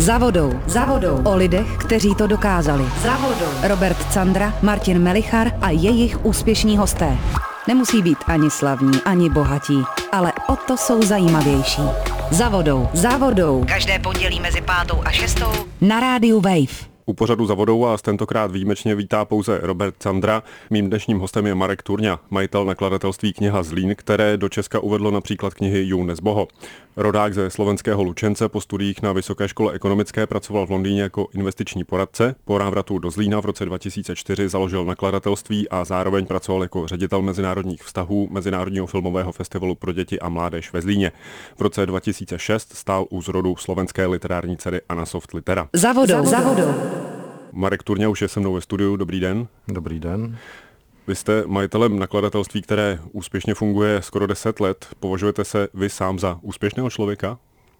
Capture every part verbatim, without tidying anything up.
Za vodou. Za vodou. O lidech, kteří to dokázali. Za vodou. Robert Candra, Martin Melichar a jejich úspěšní hosté. Nemusí být ani slavní, ani bohatí, ale o to jsou zajímavější. Za vodou. Za vodou. Každé pondělí mezi pátou a šestou na rádiu Wave. U pořadu Za vodou vás tentokrát výjimečně vítá pouze Robert Candra. Mým dnešním hostem je Marek Turňa, majitel nakladatelství Kniha Zlín, které do Česka uvedlo například knihy Jůl Nezboho. Rodák ze slovenského Lučence po studiích na Vysoké škole ekonomické pracoval v Londýně jako investiční poradce. Po návratu do Zlína v roce dva tisíce čtyři založil nakladatelství a zároveň pracoval jako ředitel mezinárodních vztahů Mezinárodního filmového festivalu pro děti a mládež ve Zlíně. V roce dva tisíce šest stál u zrodu slovenské literární dcery Anna Soft Litera. Za vodou. Za vodou. Marek Turňa už je se mnou ve studiu. Dobrý den. Dobrý den. Vy jste majitelem nakladatelství, které úspěšně funguje skoro deset let. Považujete se vy sám za úspěšného člověka?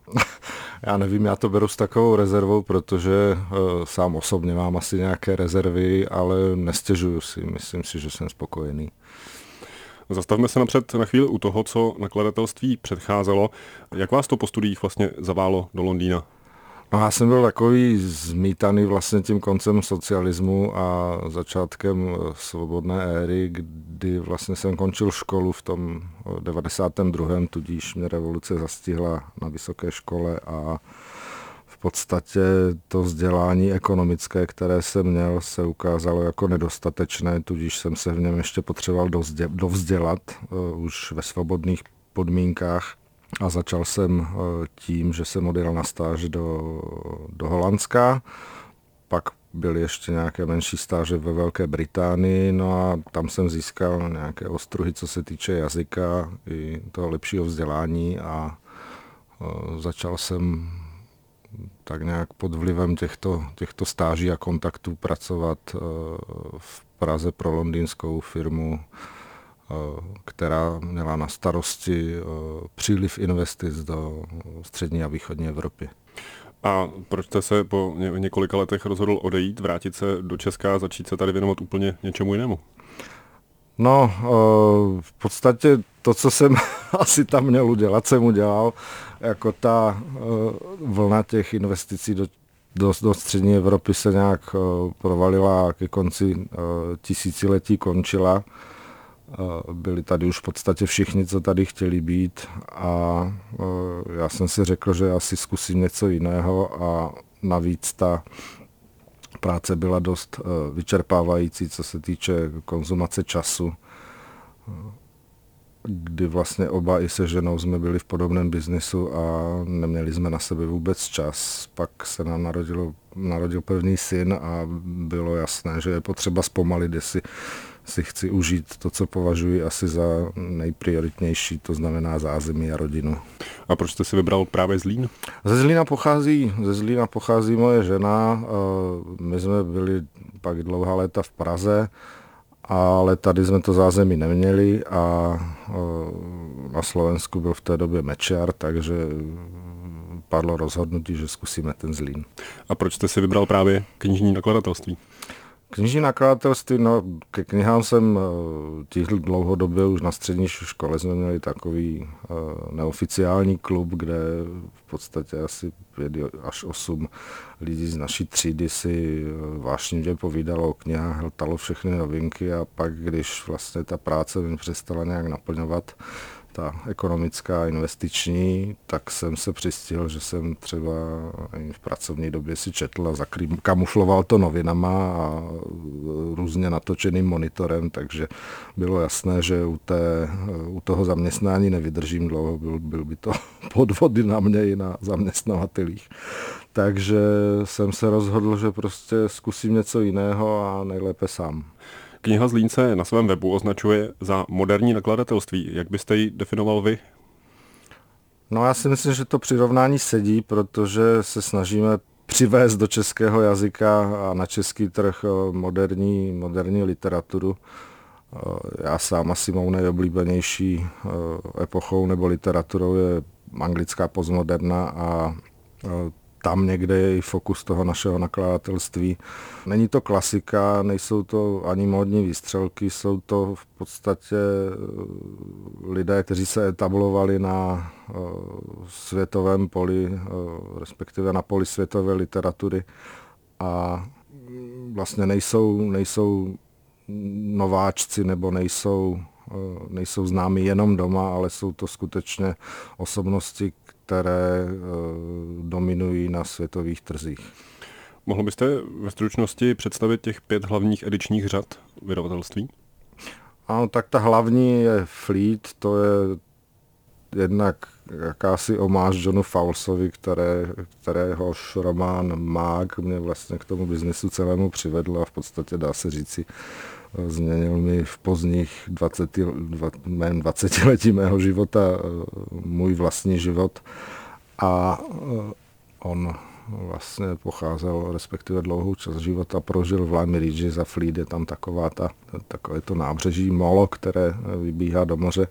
Já nevím, já to beru s takovou rezervou, protože uh, sám osobně mám asi nějaké rezervy, ale nestěžuju si. Myslím si, že jsem spokojený. Zastavme se napřed na chvíli u toho, co nakladatelství předcházelo. Jak vás to po studiích vlastně zaválo do Londýna? No, já jsem byl takový zmítaný vlastně tím koncem socialismu a začátkem svobodné éry, kdy vlastně jsem končil školu v tom devadesátém druhém tudíž mě revoluce zastihla na vysoké škole a v podstatě to vzdělání ekonomické, které jsem měl, se ukázalo jako nedostatečné, tudíž jsem se v něm ještě potřeboval dovzdělat uh, už ve svobodných podmínkách. A začal jsem tím, že jsem odjel na stáž do, do Holandska, pak byly ještě nějaké menší stáže ve Velké Británii, no a tam jsem získal nějaké ostruhy, co se týče jazyka i toho lepšího vzdělání a začal jsem tak nějak pod vlivem těchto, těchto stáží a kontaktů pracovat v Praze pro londýnskou firmu, která měla na starosti příliv investic do střední a východní Evropy. A proč jste se po několika letech rozhodl odejít, vrátit se do Česka a začít se tady věnovat úplně něčemu jinému? No, v podstatě to, co jsem asi tam měl udělat, jsem udělal. Jako ta vlna těch investicí do, do, do střední Evropy se nějak provalila, ke konci tisíciletí končila. Byli tady už v podstatě všichni, co tady chtěli být a já jsem si řekl, že asi zkusím něco jiného a navíc ta práce byla dost vyčerpávající, co se týče konzumace času, kdy vlastně oba i se ženou jsme byli v podobném biznisu a neměli jsme na sebe vůbec čas. Pak se nám narodilo, narodil první syn a bylo jasné, že je potřeba zpomalit, jestli si chci užít to, co považuji asi za nejprioritnější, to znamená zázemí a rodinu. A proč jste si vybral právě Zlín? Ze Zlína pochází, ze Zlína pochází moje žena. My jsme byli pak dlouhá léta v Praze, ale tady jsme to zázemí neměli a na Slovensku byl v té době Mečiar, takže padlo rozhodnutí, že zkusíme ten Zlín. A proč jste si vybral právě knižní nakladatelství? Knižní nakladatelství, no ke knihám jsem tihl dlouhodobě, už na střední škole jsme měli takový uh, neoficiální klub, kde v podstatě asi pět až osm lidí z naší třídy si uh, vášnivě povídalo o knihách, hltalo všechny novinky a pak, když vlastně ta práce mě přestala nějak naplňovat, ta ekonomická, investiční, tak jsem se přistihl, že jsem třeba v pracovní době si četl a zakamufloval to novinama a různě natočeným monitorem, takže bylo jasné, že u, té, u toho zaměstnání nevydržím dlouho, byl, byl by to podvody na mě i na zaměstnavatelích. Takže jsem se rozhodl, že prostě zkusím něco jiného a nejlépe sám. Kniha Zlín se na svém webu označuje za moderní nakladatelství. Jak byste ji definoval vy? No já si myslím, že to přirovnání sedí, protože se snažíme přivést do českého jazyka a na český trh moderní, moderní literaturu. Já sám asi mou nejoblíbenější epochou nebo literaturou je anglická postmoderna a tam někde je i fokus toho našeho nakladatelství. Není to klasika, nejsou to ani módní výstřelky, jsou to v podstatě lidé, kteří se etablovali na světovém poli, respektive na poli světové literatury a vlastně nejsou, nejsou nováčci nebo nejsou, nejsou známí jenom doma, ale jsou to skutečně osobnosti, které dominují na světových trzích. Mohl byste ve stručnosti představit těch pět hlavních edičních řad vydavatelství? Ano, tak ta hlavní je Fleet, to je jednak jakási omáž Johnu Fowlesovi, které, kteréhož román Mák mě vlastně k tomu biznesu celému přivedl a v podstatě dá se říci, změnil mi v pozdních dvaceti, mém dvacetiletí mého života můj vlastní život a on vlastně pocházel, respektive dlouhou část života prožil v Lime Ridge, za Fleet je tam taková ta, takové to nábřeží Molo, které vybíhá do moře.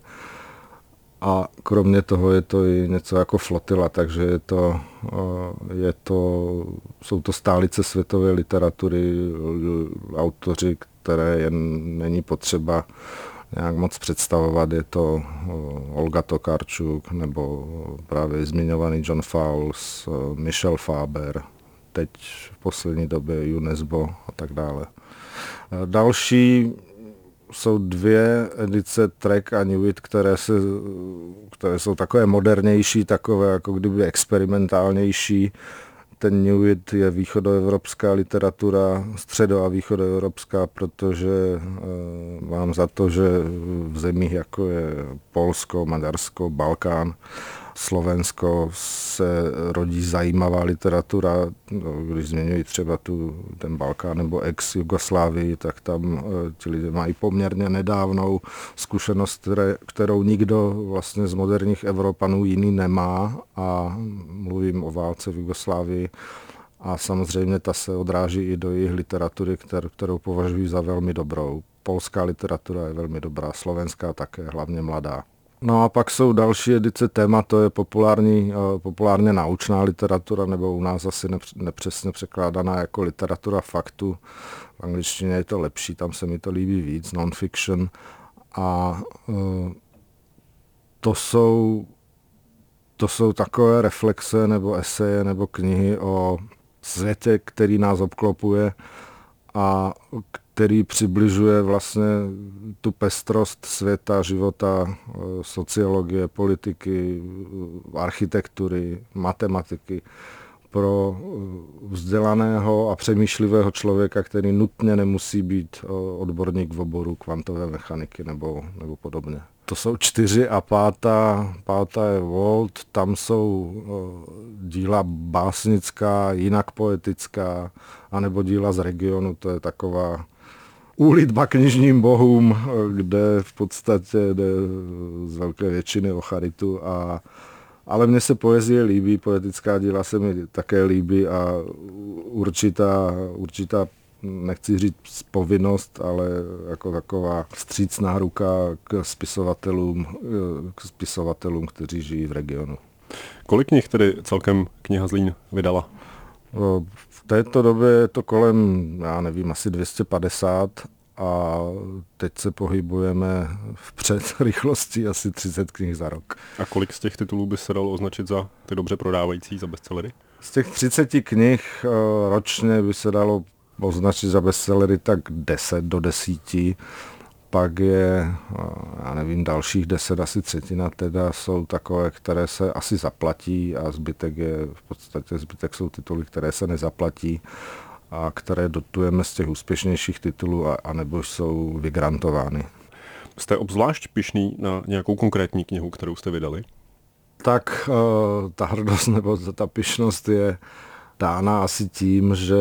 A kromě toho je to i něco jako flotila, takže je to, je to, jsou to stálice světové literatury, autoři, které jen není potřeba nějak moc představovat. Je to Olga Tokarczuk nebo právě zmiňovaný John Fowles, Michel Faber, teď v poslední době U N E S B O a tak dále. Další jsou dvě edice Trek a Newitt, které, se, které jsou takové modernější, takové jako kdyby experimentálnější. Ten Newitt je východoevropská literatura, středo- a východoevropská, protože e, mám za to, že v zemích jako je Polsko, Maďarsko, Balkán, Slovensko se rodí zajímavá literatura. Když zmiňuji třeba tu, ten Balkán nebo ex-Jugoslávii, tak tam ti lidé mají poměrně nedávnou zkušenost, které, kterou nikdo vlastně z moderních Evropanů jiný nemá, a mluvím o válce v Jugoslávii. A samozřejmě ta se odráží i do jejich literatury, kter, kterou považuji za velmi dobrou. Polská literatura je velmi dobrá, slovenská také, hlavně mladá. No a pak jsou další edice téma, to je populární, populárně naučná literatura, nebo u nás asi nepřesně překládaná jako literatura faktu. V angličtině je to lepší, tam se mi to líbí víc, non-fiction. A to jsou, to jsou takové reflexe nebo eseje nebo knihy o světě, který nás obklopuje a který přibližuje vlastně tu pestrost světa, života, sociologie, politiky, architektury, matematiky pro vzdělaného a přemýšlivého člověka, který nutně nemusí být odborník v oboru kvantové mechaniky nebo, nebo podobně. To jsou čtyři a pátá, pátá je Volt, tam jsou díla básnická, jinak poetická, anebo díla z regionu, to je taková úlitba knižním bohům, kde v podstatě jde z velké většiny o charitu. A, ale mně se poezie líbí, poetická díla se mi také líbí a určitá, určitá nechci říct povinnost, ale jako taková vstřícná ruka k spisovatelům, k spisovatelům, kteří žijí v regionu. Kolik knih tedy celkem kniha Zlín vydala? V této době je to kolem, já nevím, asi dvě stě padesát a teď se pohybujeme vpřed rychlostí asi třicet knih za rok. A kolik z těch titulů by se dalo označit za ty dobře prodávající, za bestsellery? Z těch třiceti knih ročně by se dalo označit za bestsellery tak deset do desíti. Pak je, já nevím, dalších deset, asi třetina teda jsou takové, které se asi zaplatí a zbytek je, v podstatě zbytek jsou tituly, které se nezaplatí a které dotujeme z těch úspěšnějších titulů a, a nebo jsou vygrantovány. Jste obzvlášť pyšný na nějakou konkrétní knihu, kterou jste vydali? Tak ta hrdost nebo ta pyšnost je dána asi tím, že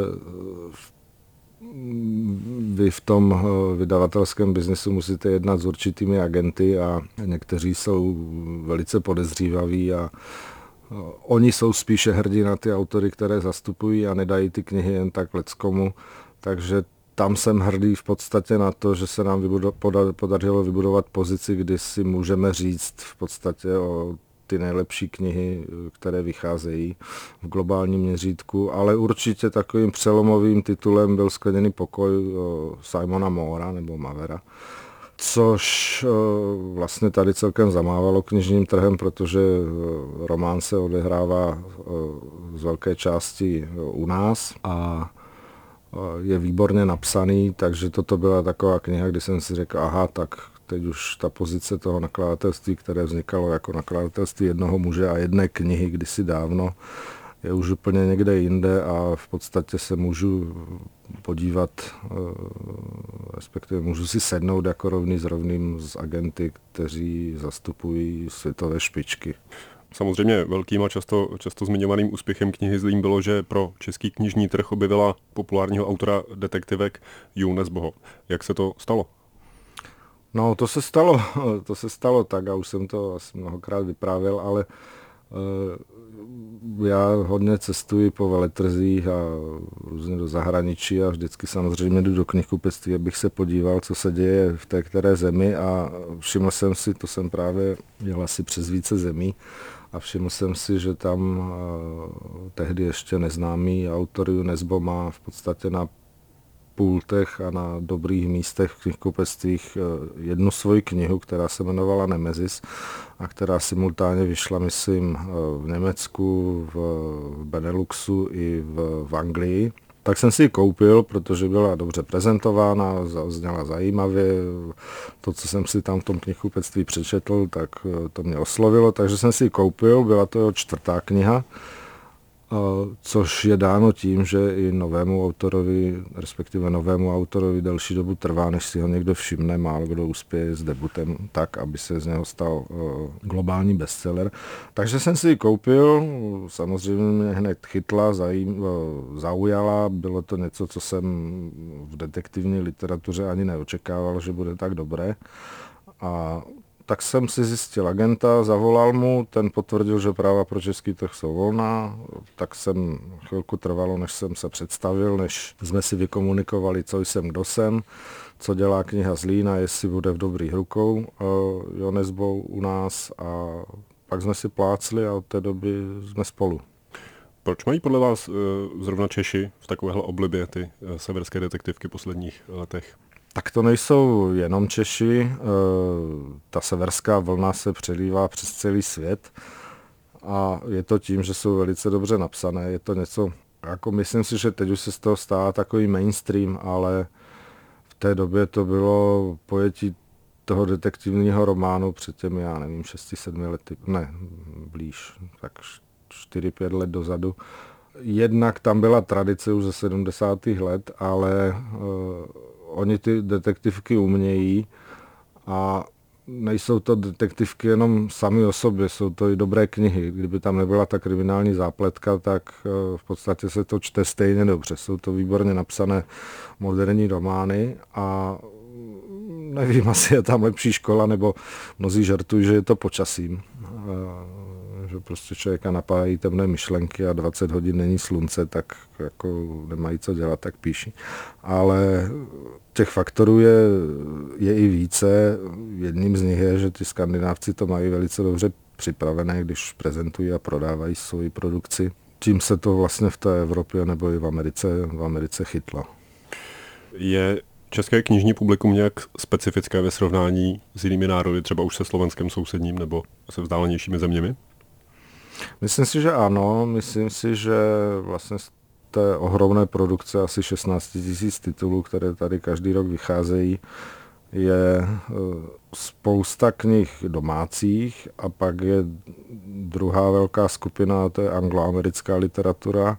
vy v tom vydavatelském biznesu musíte jednat s určitými agenty a někteří jsou velice podezřívaví a oni jsou spíše hrdí na ty autory, které zastupují a nedají ty knihy jen tak leckomu. Takže tam jsem hrdý v podstatě na to, že se nám vybudo- podařilo vybudovat pozici, kdy si můžeme říct v podstatě o ty nejlepší knihy, které vycházejí v globálním měřítku, ale určitě takovým přelomovým titulem byl Skleněný pokoj Simona Mora nebo Mavera, což vlastně tady celkem zamávalo knižním trhem, protože román se odehrává z velké části u nás a je výborně napsaný, takže toto byla taková kniha, kdy jsem si řekl, aha, tak teď už ta pozice toho nakladatelství, které vznikalo jako nakladatelství jednoho muže a jedné knihy kdysi dávno, je už úplně někde jinde a v podstatě se můžu podívat, respektive můžu si sednout jako rovný s rovným s agenty, kteří zastupují světové špičky. Samozřejmě velkým a často, často zmiňovaným úspěchem knihy Zlín bylo, že pro český knižní trh objevila populárního autora detektivek Jů Nesboho. Jak se to stalo? No, to se stalo, to se stalo tak a už jsem to asi mnohokrát vyprávěl, ale uh, já hodně cestuji po veletrzích a různě do zahraničí a vždycky samozřejmě jdu do knihkupectví, abych se podíval, co se děje v té které zemi a všiml jsem si, to jsem právě jel asi přes více zemí, a všiml jsem si, že tam uh, tehdy ještě neznámý autor Jů Nesbo má v podstatě na pultech a na dobrých místech v knihkupectvích jednu svoji knihu, která se jmenovala Nemezis a která simultánně vyšla, myslím, v Německu, v Beneluxu i v, v Anglii. Tak jsem si ji koupil, protože byla dobře prezentována, zněla zajímavě. To, co jsem si tam v tom knihkupectví přečetl, tak to mě oslovilo, takže jsem si ji koupil, byla to jeho čtvrtá kniha, což je dáno tím, že i novému autorovi, respektive novému autorovi delší dobu trvá, než si ho někdo všimne, málo kdo uspěje s debutem tak, aby se z něho stal globální bestseller. Takže jsem si ji koupil, samozřejmě mě hned chytla, zajím, zaujala, bylo to něco, co jsem v detektivní literatuře ani neočekával, že bude tak dobré. A tak jsem si zjistil agenta, zavolal mu, ten potvrdil, že práva pro český trh jsou volná, tak jsem chvilku trvalo, než jsem se představil, než jsme si vykomunikovali, co jsem, kdo jsem, co dělá kniha Zlín a jestli bude v dobrých rukou Jů Nesbo u nás a pak jsme si plácli a od té doby jsme spolu. Proč mají podle vás zrovna Češi v takovéhle oblibě ty severské detektivky v posledních letech? Tak to nejsou jenom Češi, ta severská vlna se přelívá přes celý svět a je to tím, že jsou velice dobře napsané, je to něco, jako myslím si, že teď už se z toho stává takový mainstream, ale v té době to bylo pojetí toho detektivního románu před těmi, já nevím, šesti sedmi lety, ne, blíž, tak čtyři pět let dozadu. Jednak tam byla tradice už ze sedmdesátých let, ale oni ty detektivky umějí a nejsou to detektivky jenom sami o sobě, jsou to i dobré knihy. Kdyby tam nebyla ta kriminální zápletka, tak v podstatě se to čte stejně dobře. Jsou to výborně napsané moderní romány a nevím, asi je tam lepší škola, nebo mnozí žartují, že je to počasím. Že prostě člověka napádají temné myšlenky a dvacet hodin není slunce, tak jako nemají co dělat, tak píší. Ale těch faktorů je, je i více. Jedním z nich je, že ty Skandinávci to mají velice dobře připravené, když prezentují a prodávají svoji produkci. Tím se to vlastně v té Evropě nebo i v Americe, v Americe chytlo. Je české knižní publikum nějak specifické ve srovnání s jinými národy, třeba už se Slovenskem sousedním nebo se vzdálenějšími zeměmi? Myslím si, že ano. Myslím si, že vlastně z té ohromné produkce asi šestnáct tisíc titulů, které tady každý rok vycházejí, je spousta knih domácích a pak je druhá velká skupina, to je angloamerická literatura,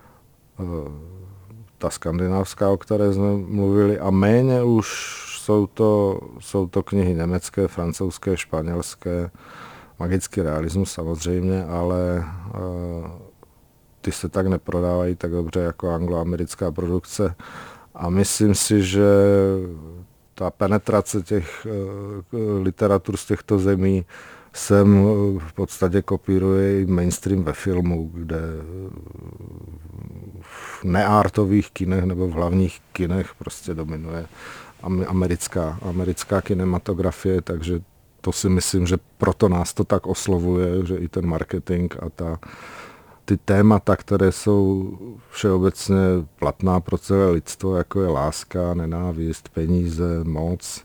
ta skandinávská, o které jsme mluvili, a méně už jsou to, jsou to knihy německé, francouzské, španělské, magický realismus samozřejmě, ale uh, ty se tak neprodávají tak dobře jako angloamerická produkce a myslím si, že ta penetrace těch uh, literatur z těchto zemí sem v podstatě kopíruje i mainstream ve filmu, kde v neartových kinech nebo v hlavních kinech prostě dominuje americká, americká kinematografie, takže to si myslím, že proto nás to tak oslovuje, že i ten marketing a ta, ty témata, které jsou všeobecně platná pro celé lidstvo, jako je láska, nenávist, peníze, moc,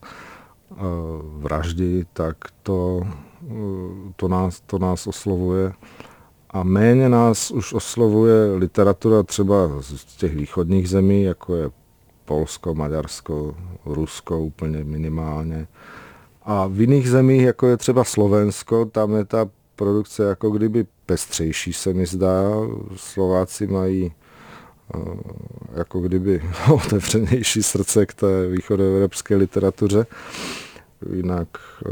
vraždy, tak to, to, nás, to nás oslovuje. A méně nás už oslovuje literatura třeba z těch východních zemí, jako je Polsko, Maďarsko, Rusko úplně minimálně. A v jiných zemích, jako je třeba Slovensko, tam je ta produkce jako kdyby pestřejší, se mi zdá. Slováci mají jako kdyby otevřenější srdce k té východoevropské literatuře. Jinak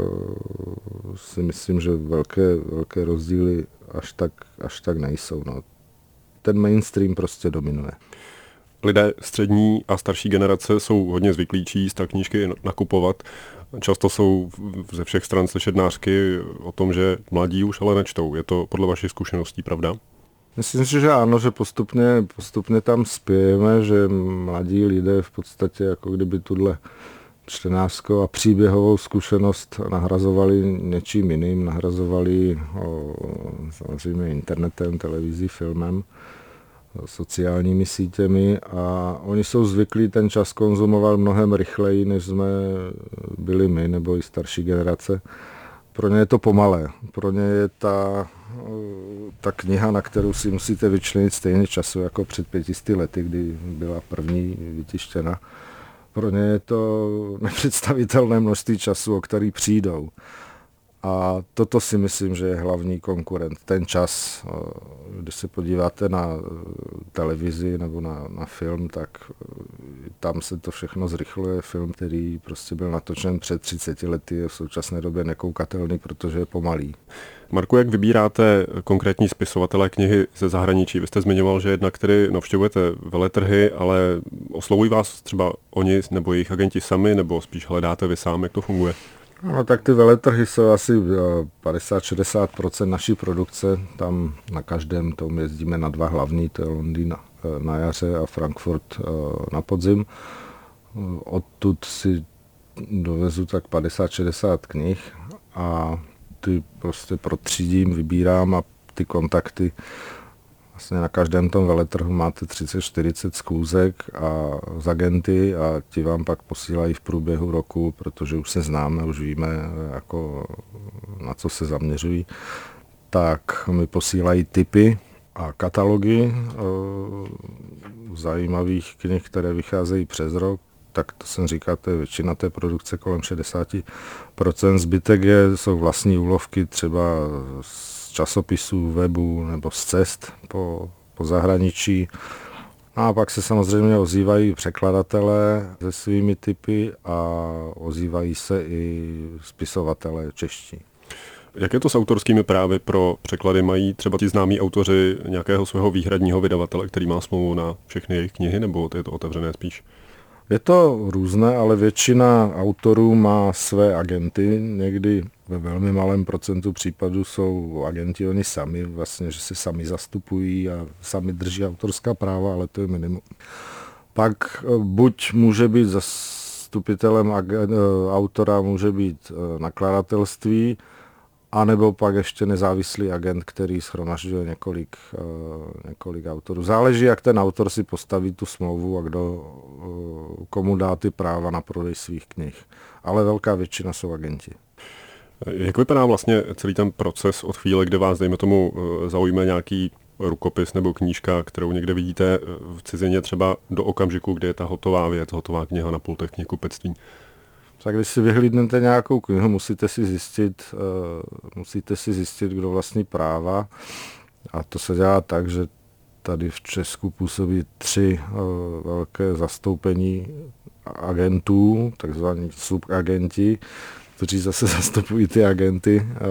si myslím, že velké, velké rozdíly až tak, až tak nejsou. No. Ten mainstream prostě dominuje. Lidé střední a starší generace jsou hodně zvyklí číst a knížky nakupovat. Často jsou ze všech stran slyšet nářky o tom, že mladí už ale nečtou. Je to podle vašich zkušeností pravda? Myslím si, že ano, že postupně, postupně tam spějeme, že mladí lidé v podstatě jako kdyby tuhle čtenářskou a příběhovou zkušenost nahrazovali něčím jiným, nahrazovali o, samozřejmě internetem, televizí, filmem, sociálními sítěmi a oni jsou zvyklí ten čas konzumovat mnohem rychleji, než jsme byli my nebo i starší generace. Pro ně je to pomalé, pro ně je ta, ta kniha, na kterou si musíte vyčlenit stejně času jako před pětisty lety, kdy byla první vytištěna. Pro ně je to nepředstavitelné množství času, o který přijdou. A toto si myslím, že je hlavní konkurent. Ten čas, když se podíváte na televizi nebo na, na film, tak tam se to všechno zrychluje. Film, který prostě byl natočen před třiceti lety, je v současné době nekoukatelný, protože je pomalý. Marku, jak vybíráte konkrétní spisovatele knihy ze zahraničí? Vy jste zmiňoval, že jednak tedy navštěvujete veletrhy, ale oslovují vás třeba oni nebo jejich agenti sami, nebo spíš hledáte vy sám, jak to funguje? No tak ty veletrhy jsou asi padesát až šedesát procent naší produkce. Tam na každém tom jezdíme na dva hlavní, to je Londýn na jaře a Frankfurt na podzim. Odtud si dovezu tak padesát až šedesát knih a ty prostě protřídím, vybírám a ty kontakty. Vlastně na každém tom veletrhu máte třicet čtyřicet schůzek a z agenty a ti vám pak posílají v průběhu roku, protože už se známe, už víme, jako, na co se zaměřují, tak mi posílají tipy a katalogy e, zajímavých knih, které vycházejí přes rok. Tak to jsem říkal, to je většina té produkce, kolem šedesát procent. Zbytek je, jsou vlastní úlovky třeba z časopisů, webu nebo z cest po, po zahraničí. A pak se samozřejmě ozývají překladatelé se svými tipy a ozývají se i spisovatelé čeští. Jak je to s autorskými právy pro překlady? Mají třeba ti známí autoři nějakého svého výhradního vydavatele, který má smlouvu na všechny jejich knihy, nebo je to otevřené spíš? Je to různé, ale většina autorů má své agenty. Někdy ve velmi malém procentu případů jsou agenti oni sami, vlastně, že se sami zastupují a sami drží autorská práva, ale to je minimum. Pak buď může být zastupitelem autora, může být nakladatelství, anebo pak ještě nezávislý agent, který shromažďuje několik, několik autorů. Záleží, jak ten autor si postaví tu smlouvu a kdo, komu dá ty práva na prodej svých knih. Ale velká většina jsou agenti. Jak vypadá vlastně celý ten proces od chvíle, kdy vás, dejme tomu, zaujme nějaký rukopis nebo knížka, kterou někde vidíte v cizině, třeba do okamžiku, kdy je ta hotová věc, hotová kniha na pultech knihkupectví? Tak když si vyhlídnete nějakou knihu, musíte si zjistit, uh, musíte si zjistit, kdo vlastní práva. A to se dělá tak, že tady v Česku působí tři uh, velké zastoupení agentů, takzvaní subagenti, kteří zase zastupují ty agenty uh,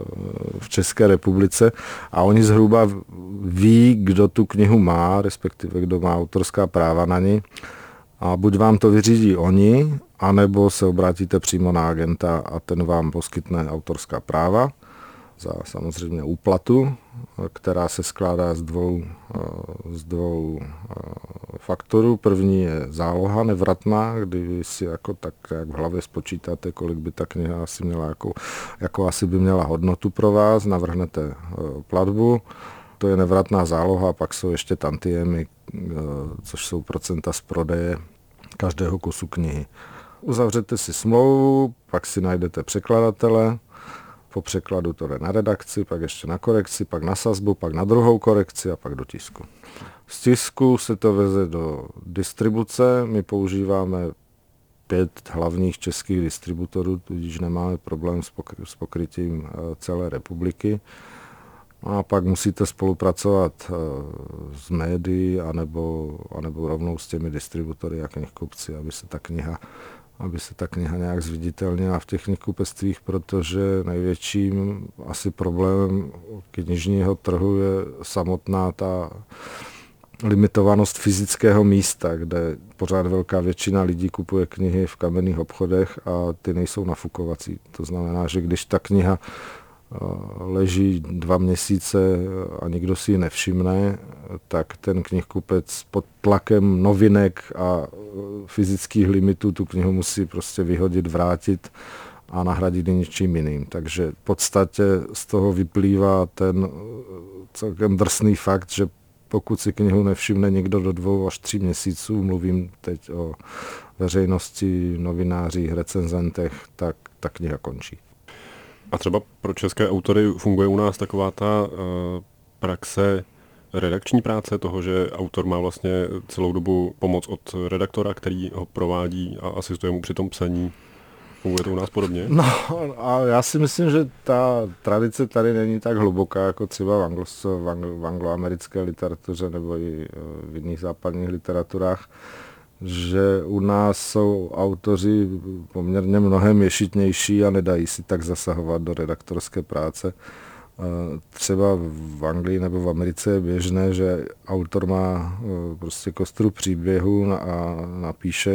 v České republice. A oni zhruba ví, kdo tu knihu má, respektive kdo má autorská práva na ní. A buď vám to vyřídí oni, anebo se obrátíte přímo na agenta a ten vám poskytne autorská práva za samozřejmě úplatu, která se skládá z dvou, z dvou faktorů. První je záloha nevratná, kdy vy si jako tak jak v hlavě spočítáte, kolik by ta kniha asi měla, jako, jako asi by měla hodnotu pro vás, navrhnete platbu. To je nevratná záloha, pak jsou ještě tantiemy, což jsou procenta z prodeje každého kusu knihy. Uzavřete si smlouvu, pak si najdete překladatele, po překladu to jde na redakci, pak ještě na korekci, pak na sazbu, pak na druhou korekci a pak do tisku. Z tisku se to veze do distribuce, my používáme pět hlavních českých distributorů, tudíž nemáme problém s, pokry- s pokrytím celé republiky. A pak musíte spolupracovat s médií anebo, anebo rovnou s těmi distributory a knihkupci, aby se ta kniha aby se ta kniha nějak zviditelnila v těch knihkupectvích, protože největším asi problémem knižního trhu je samotná ta limitovanost fyzického místa, kde pořád velká většina lidí kupuje knihy v kamenných obchodech a ty nejsou nafukovací. To znamená, že když ta kniha leží dva měsíce a nikdo si ji nevšimne, tak ten knihkupec pod tlakem novinek a fyzických limitů tu knihu musí prostě vyhodit, vrátit a nahradit ji něčím jiným. Takže v podstatě z toho vyplývá ten celkem drsný fakt, že pokud si knihu nevšimne někdo do dvou až tří měsíců, mluvím teď o veřejnosti, novinářích, recenzentech, tak ta kniha končí. A třeba pro české autory funguje u nás taková ta uh, praxe redakční práce, toho, že autor má vlastně celou dobu pomoc od redaktora, který ho provádí a asistuje mu při tom psaní. Funguje to u nás podobně? No a já si myslím, že ta tradice tady není tak hluboká, jako třeba v, anglo, v, anglo, v angloamerické literatuře nebo i v jiných západních literaturách, že u nás jsou autoři poměrně mnohem ješitnější a nedají si tak zasahovat do redaktorské práce. Třeba v Anglii nebo v Americe je běžné, že autor má prostě kostru příběhu a napíše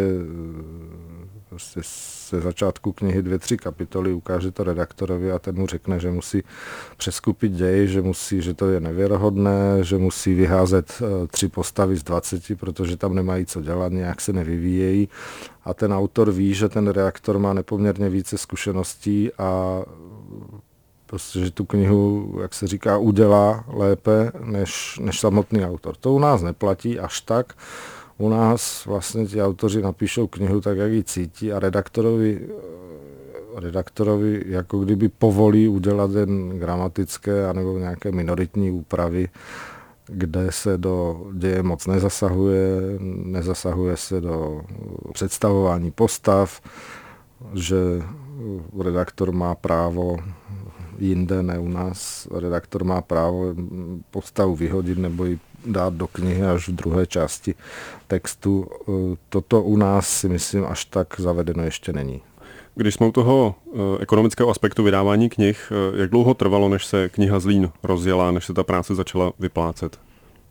prostě ze začátku knihy dvě, tři kapitoly, ukáže to redaktorovi a ten mu řekne, že musí přeskupit děj, že musí, že to je nevěrohodné, že musí vyházet tři postavy z dvaceti, protože tam nemají co dělat, nějak se nevyvíjejí. A ten autor ví, že ten redaktor má nepoměrně více zkušeností a prostě, že tu knihu, jak se říká, udělá lépe než, než samotný autor. To u nás neplatí až tak. U nás vlastně ti autoři napíšou knihu tak, jak ji cítí a redaktorovi, redaktorovi jako kdyby povolí udělat jen gramatické anebo nějaké minoritní úpravy, kde se do děje moc nezasahuje, nezasahuje se do představování postav, že redaktor má právo jinde, ne u nás, redaktor má právo postavu vyhodit nebo ji dát do knihy až v druhé části textu. Toto u nás si myslím až tak zavedeno ještě není. Když jsme u toho ekonomického aspektu vydávání knih, jak dlouho trvalo, než se kniha Zlín rozjela, než se ta práce začala vyplácet?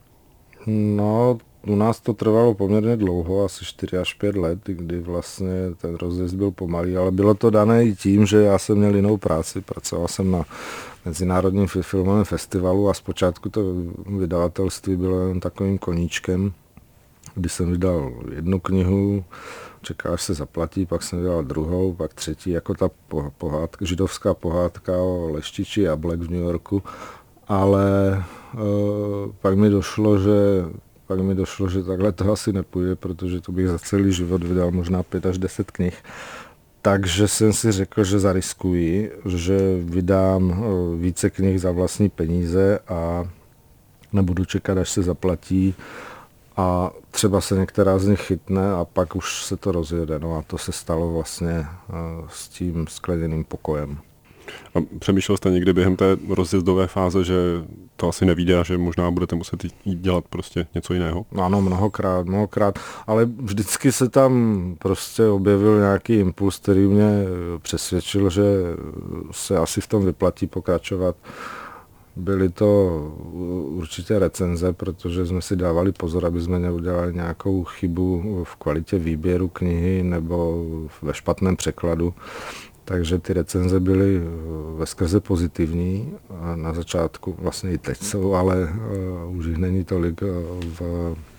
No, u nás to trvalo poměrně dlouho, asi čtyři až pět let, kdy vlastně ten rozjezd byl pomalý, ale bylo to dané i tím, že já jsem měl jinou práci. Pracoval jsem na Mezinárodním filmovém festivalu a zpočátku to vydavatelství bylo jen takovým koníčkem, kdy jsem vydal jednu knihu, čekal, až se zaplatí, pak jsem vydal druhou, pak třetí, jako ta pohádka, židovská pohádka o leštiči jablek v New Yorku, ale e, pak mi došlo, že Pak mi došlo, že takhle to asi nepůjde, protože to bych za celý život vydal možná pět až deset knih. Takže jsem si řekl, že zariskuji, že vydám více knih za vlastní peníze a nebudu čekat, až se zaplatí a třeba se některá z nich chytne a pak už se to rozjede. No a to se stalo vlastně s tím skleněným pokojem. A přemýšlel jste někdy během té rozjezdové fáze, že to asi nevíde a že možná budete muset jít dělat prostě něco jiného? Ano, mnohokrát, mnohokrát, ale vždycky se tam prostě objevil nějaký impuls, který mě přesvědčil, že se asi v tom vyplatí pokračovat. Byly to určitě recenze, protože jsme si dávali pozor, aby jsme neudělali nějakou chybu v kvalitě výběru knihy nebo ve špatném překladu. Takže ty recenze byly veskrze pozitivní na začátku, vlastně i teď jsou, ale uh, už jich není tolik uh, v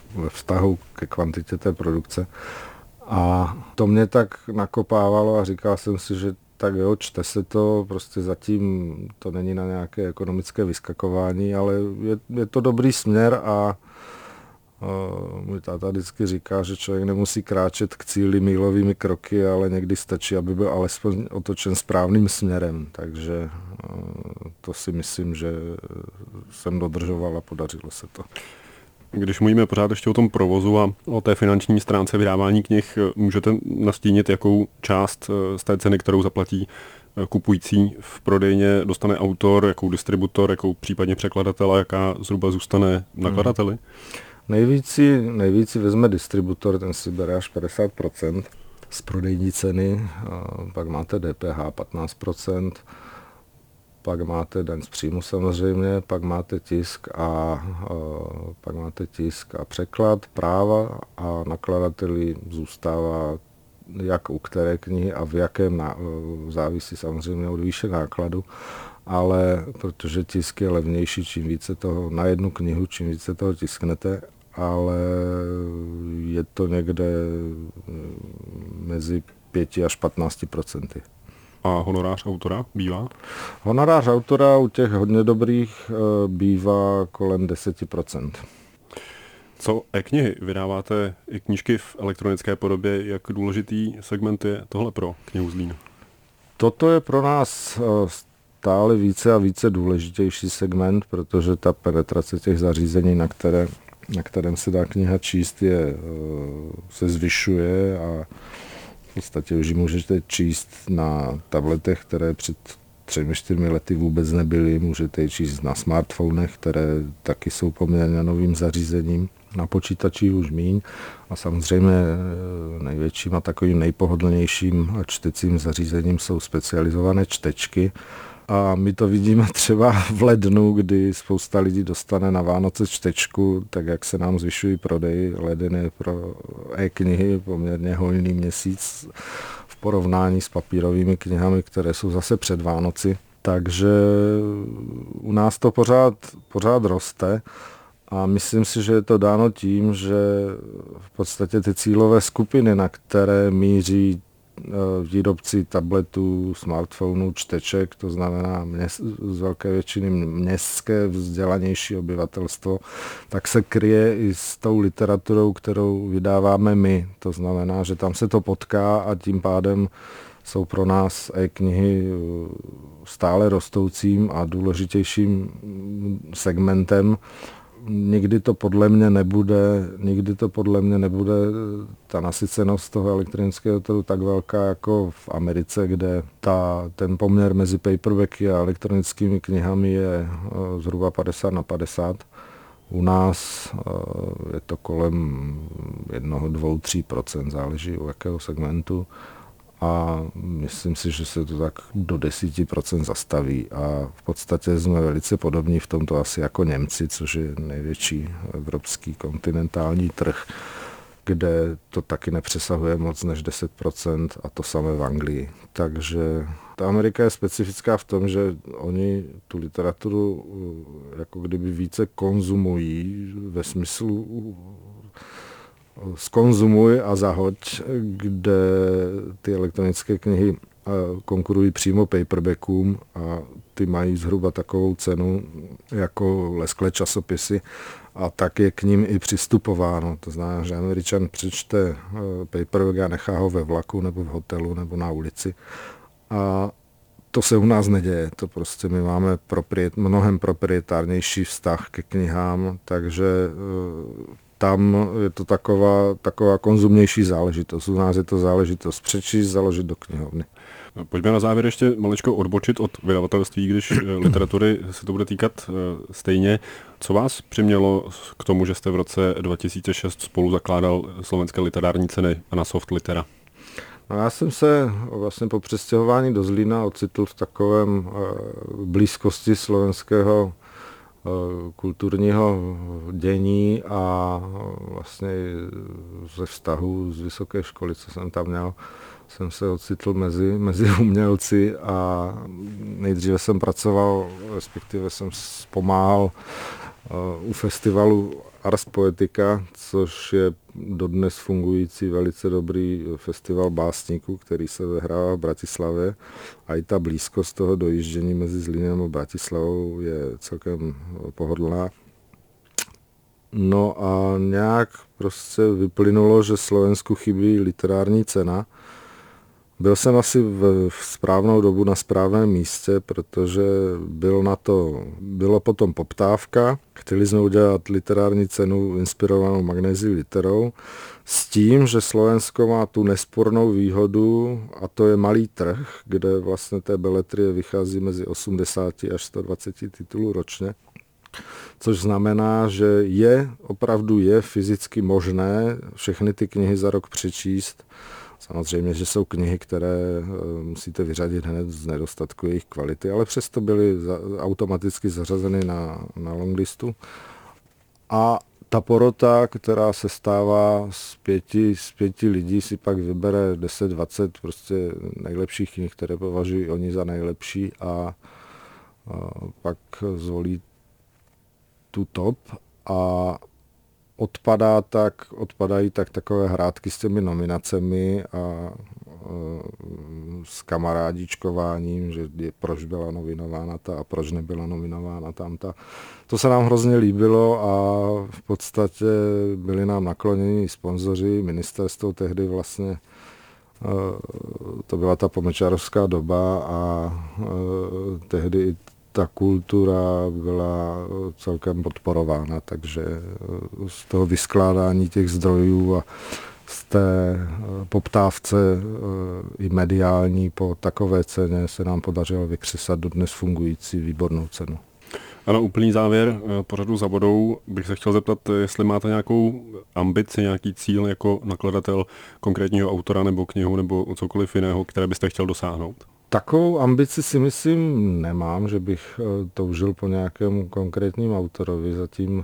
ve vztahu ke kvantitě té produkce. A to mě tak nakopávalo a říkal jsem si, že tak jo, čte se to, prostě zatím to není na nějaké ekonomické vyskakování, ale je, je to dobrý směr a uh, můj táta vždycky říká, že člověk nemusí kráčet k cíli mílovými kroky, ale někdy stačí, aby byl alespoň otočen správným směrem. Takže uh, to si myslím, že jsem dodržoval a podařilo se to. Když mluvíme pořád ještě o tom provozu a o té finanční stránce vydávání knih, můžete nastínit, jakou část z té ceny, kterou zaplatí kupující v prodejně, dostane autor, jakou distributor, jakou případně překladatel a jaká zhruba zůstane nakladateli? Hmm. Nejvíc, nejvíc vezme distributor, ten si bere až padesát procent z prodejní ceny, pak máte D P H patnáct procent, pak máte daň z příjmu samozřejmě, pak máte tisk a uh, pak máte tisk a překlad, práva a nakladateli zůstává jak u které knihy a v jakém ná, uh, závisí samozřejmě od výše nákladu, ale protože tisk je levnější, čím více toho na jednu knihu, čím více toho tisknete, ale je to někde mezi pět až patnáct procenty. A honorář autora bývá? Honorář autora u těch hodně dobrých bývá kolem deset procent. Co e-knihy? Vydáváte i knížky v elektronické podobě. Jak důležitý segment je tohle pro knihu Zlín? Toto je pro nás stále více a více důležitější segment, protože ta penetrace těch zařízení, na, které, na kterém se dá kniha číst, je, se zvyšuje a v podstatě už ji můžete číst na tabletech, které před třemi, čtyřmi lety vůbec nebyly. Můžete ji číst na smartfonech, které taky jsou poměrně novým zařízením. Na počítači už míň. A samozřejmě největším a takovým nejpohodlnějším čtecím zařízením jsou specializované čtečky. A my to vidíme třeba v lednu, kdy spousta lidí dostane na Vánoce čtečku, tak jak se nám zvyšují prodej. Leden je pro e-knihy poměrně hojný měsíc v porovnání s papírovými knihami, které jsou zase před Vánoci. Takže u nás to pořád, pořád roste a myslím si, že je to dáno tím, že v podstatě ty cílové skupiny, na které míří výrobci tabletů, smartphonů, čteček, to znamená měst, z velké většiny městské vzdělanější obyvatelstvo, tak se kryje i s tou literaturou, kterou vydáváme my. To znamená, že tam se to potká a tím pádem jsou pro nás e-knihy stále rostoucím a důležitějším segmentem. Nikdy to podle mě nebude, nikdy to podle mě nebude ta nasycenost toho elektronického trhu tak velká jako v Americe, kde ta, ten poměr mezi paperbacky a elektronickými knihami je zhruba padesát na padesát. U nás je to kolem jednoho, dvou, tří procent, záleží u jakého segmentu. A myslím si, že se to tak do deset procent zastaví a v podstatě jsme velice podobní v tomto asi jako Němci, což je největší evropský kontinentální trh, kde to taky nepřesahuje moc než deset procent a to samé v Anglii. Takže ta Amerika je specifická v tom, že oni tu literaturu jako kdyby více konzumují ve smyslu zkonzumuj a zahoď, kde ty elektronické knihy konkurují přímo paperbackům a ty mají zhruba takovou cenu jako lesklé časopisy a tak je k ním i přistupováno. To znamená, že Američan přečte paperback a nechá ho ve vlaku nebo v hotelu nebo na ulici. A to se u nás neděje. To prostě my máme propriet, mnohem proprietárnější vztah ke knihám, takže tam je to taková, taková konzumnější záležitost. U nás je to záležitost přečíst, založit do knihovny. Pojďme na závěr ještě maličko odbočit od vydavatelství, když literatury se to bude týkat stejně. Co vás přimělo k tomu, že jste v roce dva tisíce šest spolu zakládal Slovenské literární ceny a na Soft Litera? No já jsem se vlastně po přestěhování do Zlína ocitl v takovém blízkosti slovenského kulturního dění a vlastně ze vztahu z vysoké školy, co jsem tam měl, jsem se ocitl mezi, mezi umělci a nejdříve jsem pracoval, respektive jsem pomáhal u festivalu Ars Poetica, což je dodnes fungující velice dobrý festival básníků, který se odehrává v Bratislavě. A i ta blízkost toho dojíždění mezi Zlínem a Bratislavou je celkem pohodlná. No a nějak prostě vyplynulo, že Slovensku chybí literární cena. Byl jsem asi v, v správnou dobu na správném místě, protože byl na to, bylo potom poptávka. Chtěli jsme udělat literární cenu inspirovanou Magnézií literou s tím, že Slovensko má tu nespornou výhodu a to je malý trh, kde vlastně té beletrie vychází mezi osmdesát až sto dvacet titulů ročně. Což znamená, že je, opravdu je fyzicky možné všechny ty knihy za rok přečíst. Samozřejmě, že jsou knihy, které musíte vyřadit hned z nedostatku jejich kvality, ale přesto byly za, automaticky zařazeny na, na longlistu. A ta porota, která se stává z pěti, z pěti lidí, si pak vybere deset dvacet prostě nejlepších knih, které považují oni za nejlepší a, a pak zvolí tu top a odpadá tak, odpadají tak takové hrátky s těmi nominacemi a, a s kamarádičkováním, že je, proč byla nominována ta a proč nebyla nominována tamta. To se nám hrozně líbilo a v podstatě byli nám nakloněni sponzoři, ministerstvo tehdy vlastně, to byla ta pomečárovská doba a tehdy i ta kultura byla celkem podporována, takže z toho vyskládání těch zdrojů a z té poptávce i mediální po takové ceně se nám podařilo vykřesat do dnes fungující výbornou cenu. A na úplný závěr pořadu Za vodou bych se chtěl zeptat, jestli máte nějakou ambici, nějaký cíl jako nakladatel konkrétního autora nebo knihu nebo cokoliv jiného, které byste chtěl dosáhnout? Takovou ambici si myslím nemám, že bych toužil po nějakém konkrétním autorovi. Zatím,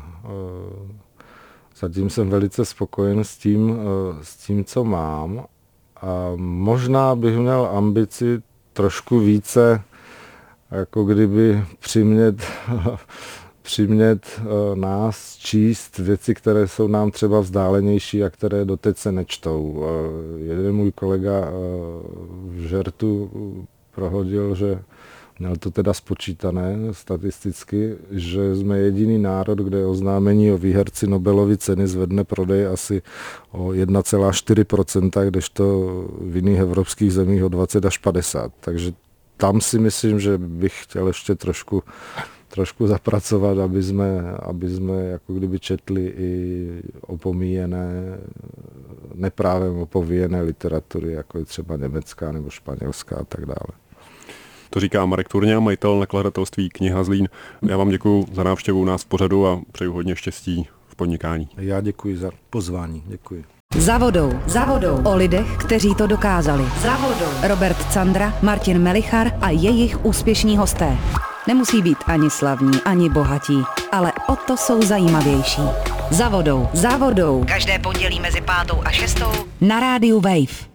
zatím jsem velice spokojen s tím, s tím, co mám. A možná bych měl ambici trošku více, jako kdyby přimět, přimět nás číst věci, které jsou nám třeba vzdálenější a které doteď se nečtou. Jeden můj kolega v žertu prohodil, že měl to teda spočítané statisticky, že jsme jediný národ, kde oznámení o výherci Nobelovy ceny zvedne prodej asi o jedna celá čtyři procenta, kdežto v jiných evropských zemích o dvacet až padesát. Takže tam si myslím, že bych chtěl ještě trošku, trošku zapracovat, aby jsme, aby jsme jako kdyby četli i opomíjené, neprávem opovíjené literatury, jako je třeba německá nebo španělská a tak dále. To říká Marek Turňa, majitel nakladatelství Kniha Zlín. Já vám děkuji za návštěvu u nás v pořadu a přeju hodně štěstí v podnikání. Já děkuji za pozvání. Děkuji. Za vodou. Za vodou. O lidech, kteří to dokázali. Za vodou. Robert Candra, Martin Melichar a jejich úspěšní hosté. Nemusí být ani slavní, ani bohatí, ale o to jsou zajímavější. Za vodou. Za vodou. Každé pondělí mezi pátou a šestou na rádiu Wave.